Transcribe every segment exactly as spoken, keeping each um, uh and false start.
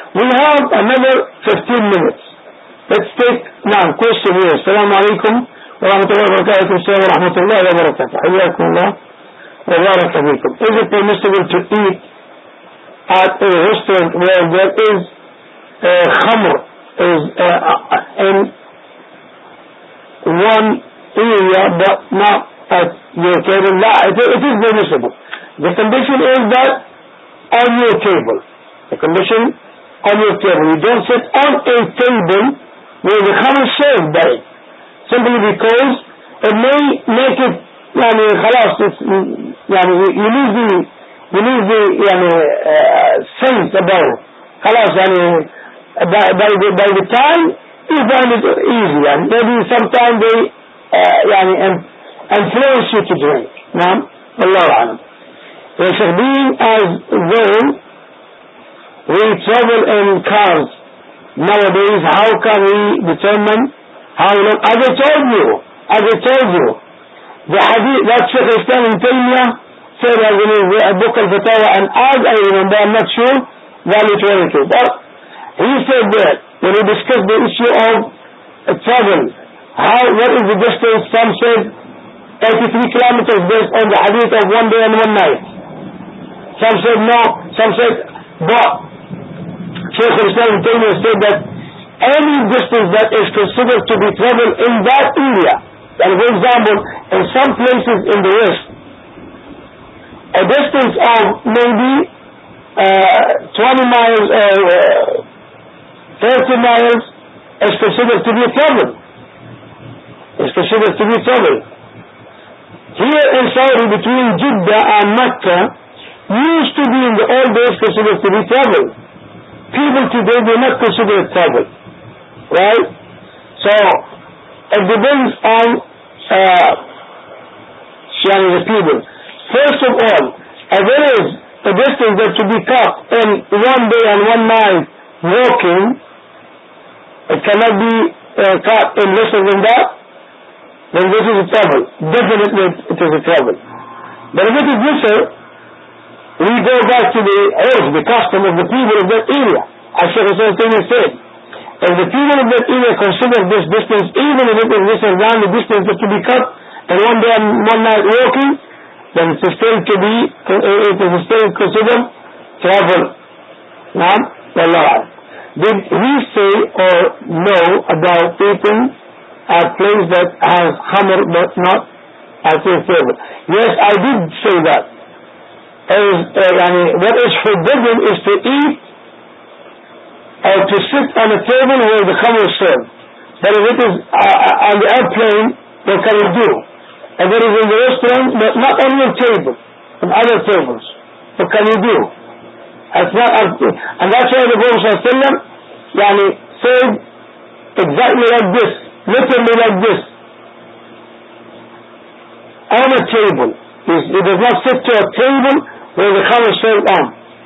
We have another fifteen minutes. Let's take now question here. Assalamu alaikum wa rahmatullahi wa barakatuh. Assalamu wa rahmatullahi wa barakatuh. Hayyakum Allah wa baraka fikum. Is it permissible to eat at a restaurant where there is a khamr is uh, in one area but not at your table? No, it, it is permissible. The condition is that on your table. The condition on your table. You don't sit on a table where the khamr is served by it. Simply because it may make it يعني خلاص يعني you lose the you lose the يعني uh, sense about it. خلاص يعني by, by, the, by the time you find it easy and maybe sometimes they uh, يعني influence you to drink. نعم والله أعلم. So being as though we travel in cars nowadays, how can we determine how long? As I told you, as I told you, the hadith that Shaykh Islam in Taymiyyah said as in his book Al-Fatawa, and as I remember, I'm not sure, value twenty-two, but he said that when we discussed the issue of uh, travel, how, what is the distance? Some said eighty-three kilometers based on the hadith of one day and one night. Some said no, some said, but Shaykh Islam in Taymiyyah said that any distance that is considered to be travel in that area, and for example, in some places in the West, a distance of maybe uh, twenty miles or uh, thirty miles is considered to be travel. Is considered to be travel. Here in Saudi, between Jeddah and Mecca, used to be in the old days considered to be travel. People today do not consider it travel. Right? So, it depends on uh, the people. First of all, if there is a distance that to be cut in one day and one night walking, it cannot be uh, cut in less than that, then this is a travel. Definitely it is a travel. But if it is lesser, we go back to the urf, the custom of the people of that area. As Shaykh Islam said, if the people of that area consider this distance, even if it is lesser than the distance that to be cut in one day and one night walking, then it is still to be, it is still considered travel. Now, Allah. Did he say or know about eating at a place that has khamr but not at a table? Yes, I did say that. As, uh, what is forbidden is to eat or to sit on a table where the khamr is served. But if it is uh, on the airplane, what can you do? If it is in the restaurant, but not on your table, on other tables, what can you do? It's not, and that's why the Prophet ﷺ yani, said exactly like this, literally like this, on a table. He does not sit to a table where the khamr is served on.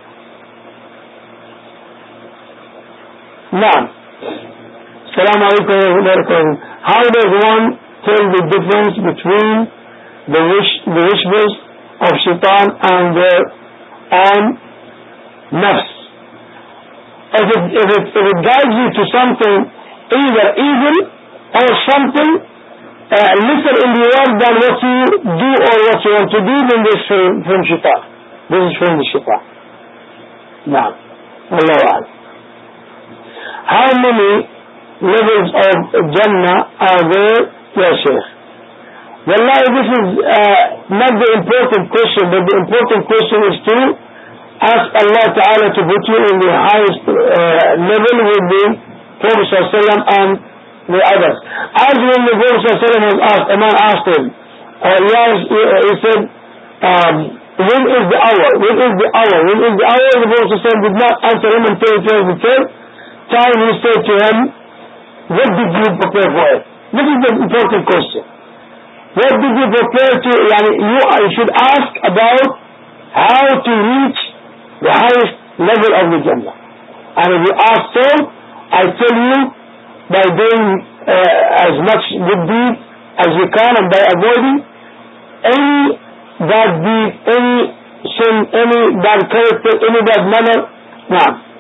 Now, Assalamu alaikum wa rahmatullahi. How does one tell the difference between the wish, the wishes of shaitan and their own nafs? If it, if it, if it guides you to something either evil or something uh, lesser in the world than what you do or what you want to do, then this is from, from shaitan. This is from the shaitan. Now, Allahu Akbar. How many levels of Jannah are there? Yes, Shaykh. Wallahi, this is uh, not the important question, but the important question is to ask Allah Ta'ala to put you in the highest uh, level with the Prophet ﷺ and the others. As when the Prophet ﷺ was asked, a man asked him, uh, yes, he said, um, when is the hour? When is the hour? When is the hour? The Prophet ﷺ did not answer him until it was the third time. He said to him, what did you prepare for it? This is the important question. What did you prepare to, yani, you, you should ask about how to reach the highest level of the Jannah. And if you ask so, I tell you, by doing uh, as much good deed as you can and by avoiding any bad deed, any sin, any bad character, any bad manner. Now,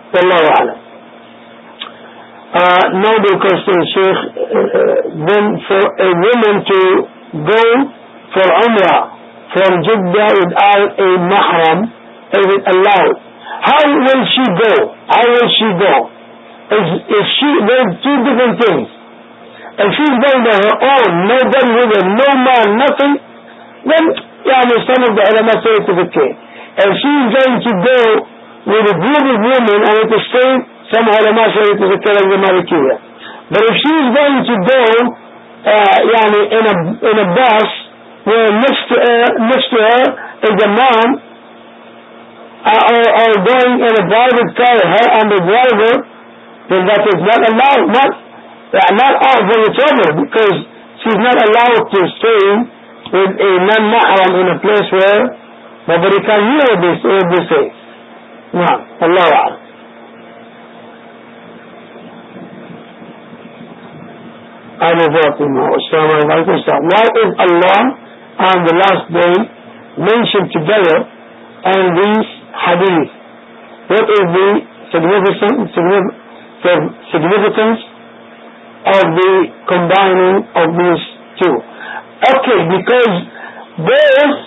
Wallahu a'lam. Uh, noble question, Sheikh. Uh, then for a woman to go for Umrah from Jeddah without a mahram, is it allowed? How will she go? How will she go? Is, is she, there's two different things. If she's going on her own, nobody with her, no man, nothing, then, yeah, some of the ulama say it is okay. If she's going to go with a group of women and it is safe, some ulama say it is okay like the Malikiya. But if she's going to go, uh, yani in a, in a bus, where next to her, next to her is a man, uh, or, or going in a private car, her and the driver, then that is not allowed, not, uh, not all for each other, because she's not allowed to stay with a non-mahram in a place where nobody can hear this or this say. No, Allah A'lam. Abu Fatima, Assalamu alaikum. Why is Allah on the last day mentioned together in these hadith? What is the significance, significance of the combining of these two? Okay, because both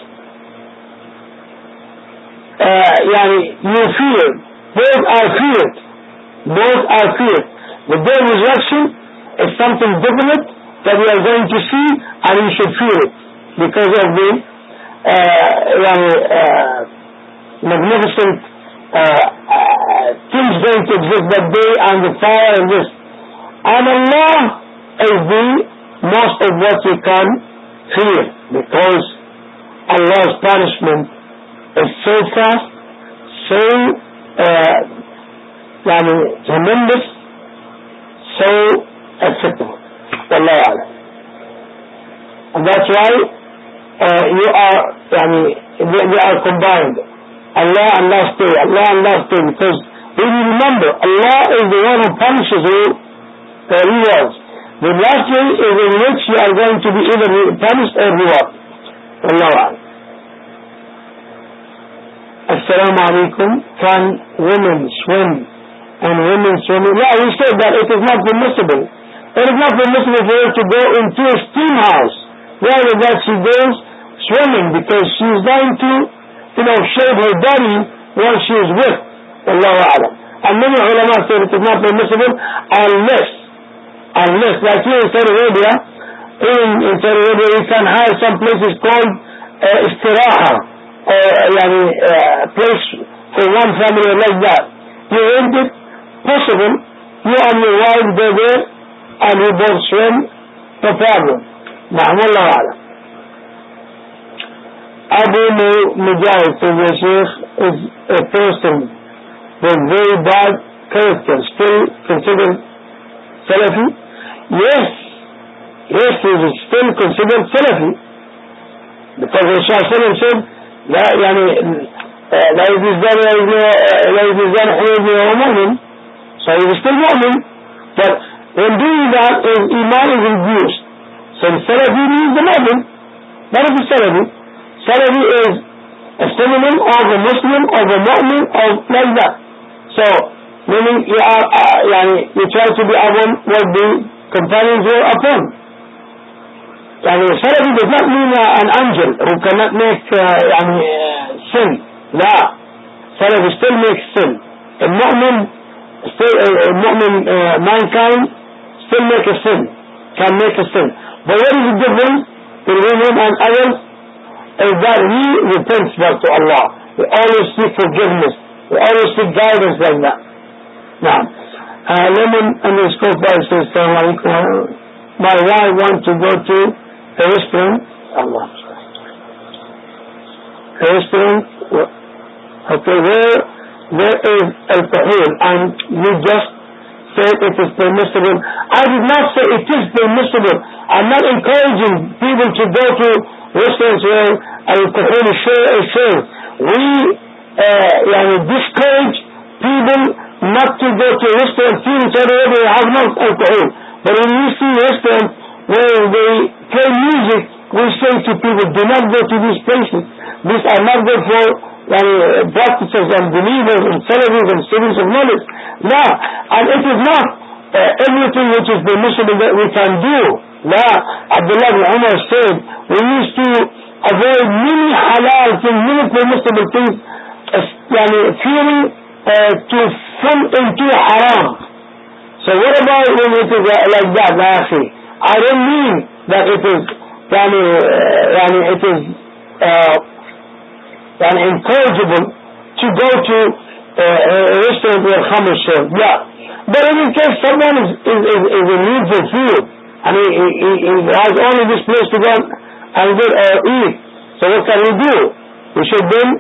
uh, yani, you fear, both are feared, both are feared. The day of resurrection is something definite that we are going to see, and we should fear it because of the uh, yani, uh, magnificent uh, uh, things going to exist that day, and the fire and this. And Allah is the most of what we can fear, because Allah's punishment is so fast, so uh, yani, tremendous, so acceptable. Wallahu a'lam. And that's why uh, you are, yani, they, they are combined. Allah and last day, Allah and last day, because when you remember, Allah is the one who punishes you for rewards. The last day is in which you are going to be either punished or rewarded. Wallahu a'lam. Assalamu alaikum. Can women swim and women swimming? Yeah, we said that it is not permissible. It is not permissible for her to go into a steam house. Rather that she goes swimming, because she is going to, you know, shave her body while she is with. Allahu a'lam. And many ulama said it is not permissible unless, unless, like here in Saudi Arabia, in, in Saudi Arabia you can hire some places called uh, istiraha, or yani, uh, place for one family like that. You rent it, possible, you and your wife go there, and you both swim, no problem. Na'am, Wallahu a'lam. Abu Mujahid says, the Sheikh, is a person with very bad character still considered Salafi? Yes, yes, he is still considered Salafi, because Rasul said, لا يعني لا يجوزان لا يجوزان حيوه ومؤمن, so he is still mu'min, but when doing that, his iman is reduced. So the Salafi means the mu'min, that is the Salafi. Salafi is a synonym of a Muslim, of a mu'min, of like that. So, meaning you are, uh, yani, you try to be upon what the companions were upon. Yani, Salafi does not mean uh, an angel who cannot make uh, yani, uh, sin. La. Salafi still makes sin. A mu'min, still, uh, a mu'min uh, mankind still make a sin, can make a sin. But what is the difference between him and others? Is that he repents back to Allah. We always seek forgiveness. We always seek guidance like that. Now, uh, Lemon underscore five says, Assalamu alaikum. My wife wants to go to a restaurant. Allah. A restaurant. Okay, where there is alcohol, and you just said it is permissible. I did not say it is permissible. I'm not encouraging people to go to restaurants where alcohol is served. We uh, discourage people not to go to a restaurant in Saudi Arabia that have no alcohol. But when you see restaurants where they play music, we say to people, do not go to these places. These are not good for yani, practices and believers and Salafis and students of knowledge. La. And it is not uh, everything which is permissible that we can do. La. Abdullah ibn Umar said, we used to avoid many halal things, many permissible things, uh, yani, fearing uh, to fall into haram. So what about when it is uh, like that, Akhi? I don't mean that it is, yani, uh, yani it is uh, yani encourageable to go to uh, a restaurant where khamr is served. Yeah. But in case someone is, is, is, is in need for food, and he, he, he has only this place to go and get or eat, so what can we do? We should then,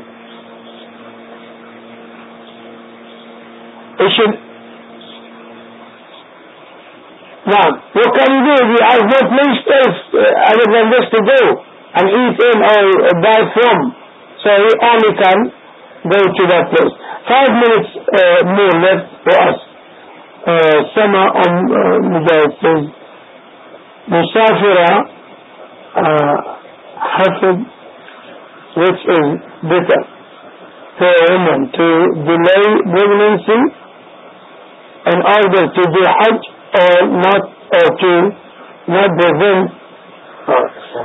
we should, now, what can he do if he has no place else uh, other than this to go and eat in or uh, buy from? So he only can go to that place. Five minutes uh, more left for us. Sama on Mujahid says, Musafira Hafid, which is better for a woman to delay pregnancy in order to do Hajj or not, or to not prevent or,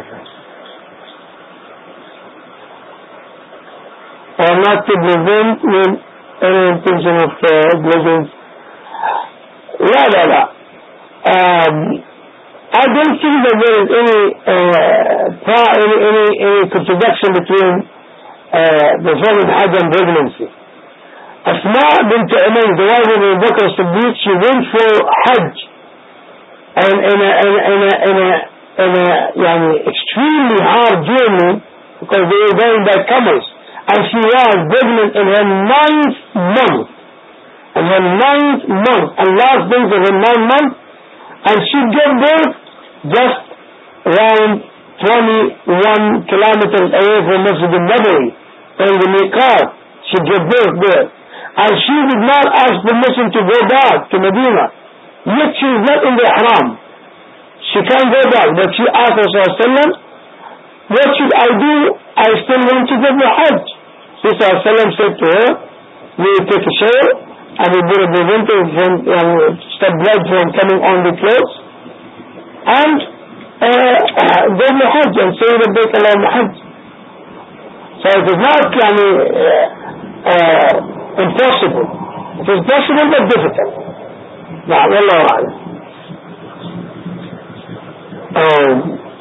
or not to prevent with any intention of uh, blessings. La la la. Um, I don't think that there is any uh, any, any, any contradiction between uh, the following Hajj and pregnancy. Asma bint Umayy, the wife of Abu Bakr as-Siddiq, she went for Hajj and in a, in a, in a, in a, in a yani, extremely hard journey because they were going by camels, and she was pregnant in her ninth month. In her ninth month, and last days of her ninth month, and she gave birth just around twenty-one kilometers away from Masjid al-Nabawi, in the Miqat. She gave birth there. And she did not ask permission to go back to Medina. Yet she is not in the Ihram. She can't go back. But she asked Rasulullah, what should I do? I still want to go to Hajj. Rasulullah said to her, you take a shower, and you put a preventive from, um, stop blood from coming on the clothes, and uh, uh, go to Hajj and say the Bayt Allah Hajj. So it is not yani, uh, uh, impossible. It is possible but difficult. Now, Wallahu A'lam. Um,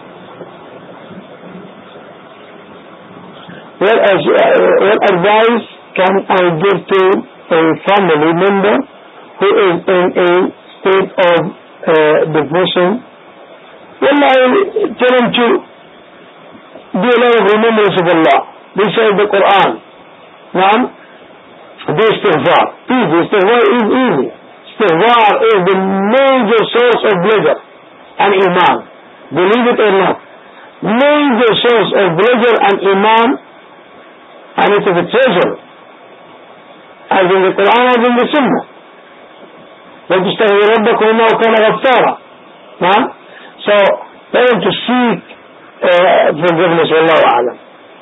what, uh, what advice can I give to a family member who is in a state of uh, depression? Well, I tell him to do a lot of remembrance of Allah. Recite the Quran. Now, do istighfar. Easy. Istighfar is easy. Istighfar is the major source of pleasure and iman. Believe it or not. Major source of pleasure and iman, and it is a treasure. As in the Quran, as in the Sunnah. وَتُسْتَغْفِرُ رَبَّكُمْ إِنَّهُ كَانَ غَفَّارًا. Now, so they want to seek uh, forgiveness. Wallahu A'lam.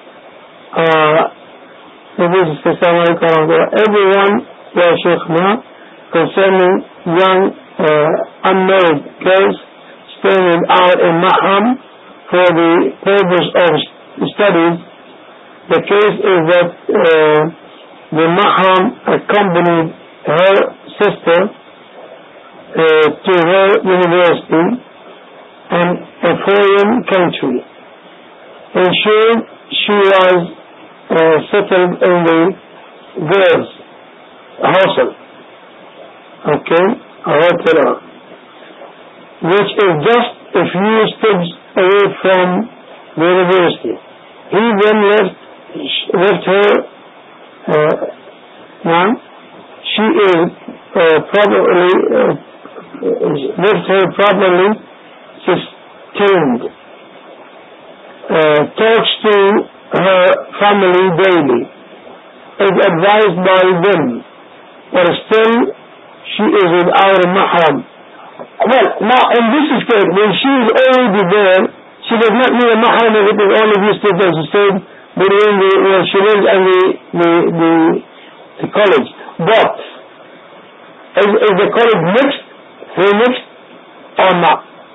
Everyone, Ya Shaykhna, concerning young uh, unmarried girls staying without a mahram for the purpose of studies, the case is that uh, the mahram accompanied her sister uh, to her university in a foreign country. Ensured she was uh, settled in the girls' hostel, okay, a hotel, which is just a few steps away from the university. He then left, left her. Uh, now, she is uh, probably uh, left her properly sustained. Uh, talks to her family daily, is advised by them, but still she is without a mahram. Well, now in this case, when she is already there, she does not need a mahram if it is only these two days. She said, between the, where she lives and the, the, the, the college. But, is, is the college mixed, free mixed, or not?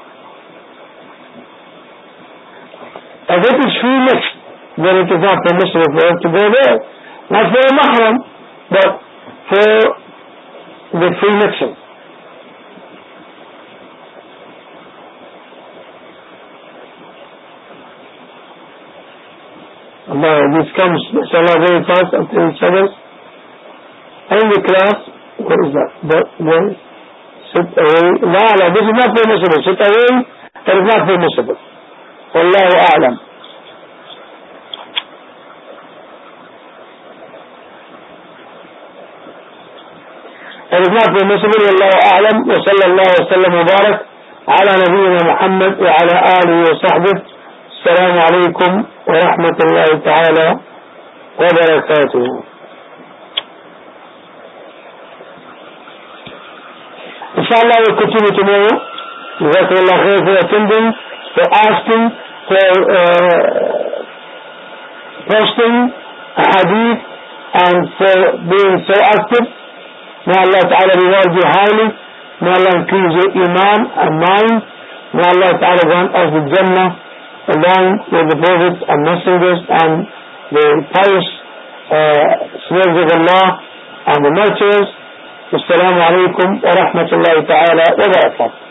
If it is free mixed, then it is not permissible for her to go there. Not for a mahram, but for the free mixing. Allah, this comes, inshallah, very fast after each other. In the class, what is that? But, then, sit away. La, la, this is not permissible. Sit away, that is not permissible. Wallahu a'lam. It is not permissible. Wallahu a'lam. Wa sallallahu wa sallam wa barak ala nabiyyina Muhammad wa ala alihi wa sahbihi. Assalamu alaikum wa rahmatullahi ta'ala wa barakatuh. Inshallah, we'll continue tomorrow. Jazakallah khair for attending, for asking, for uh, posting a hadith, and for being so active. May Allah Ta'ala reward you highly. May Allah increase your iman and mind. May Allah Ta'ala grant us the Jannah along with the prophets and messengers and the pious uh, slaves of Allah and the martyrs. Assalamu alaikum wa rahmatullahi ta'ala wa barakatuh.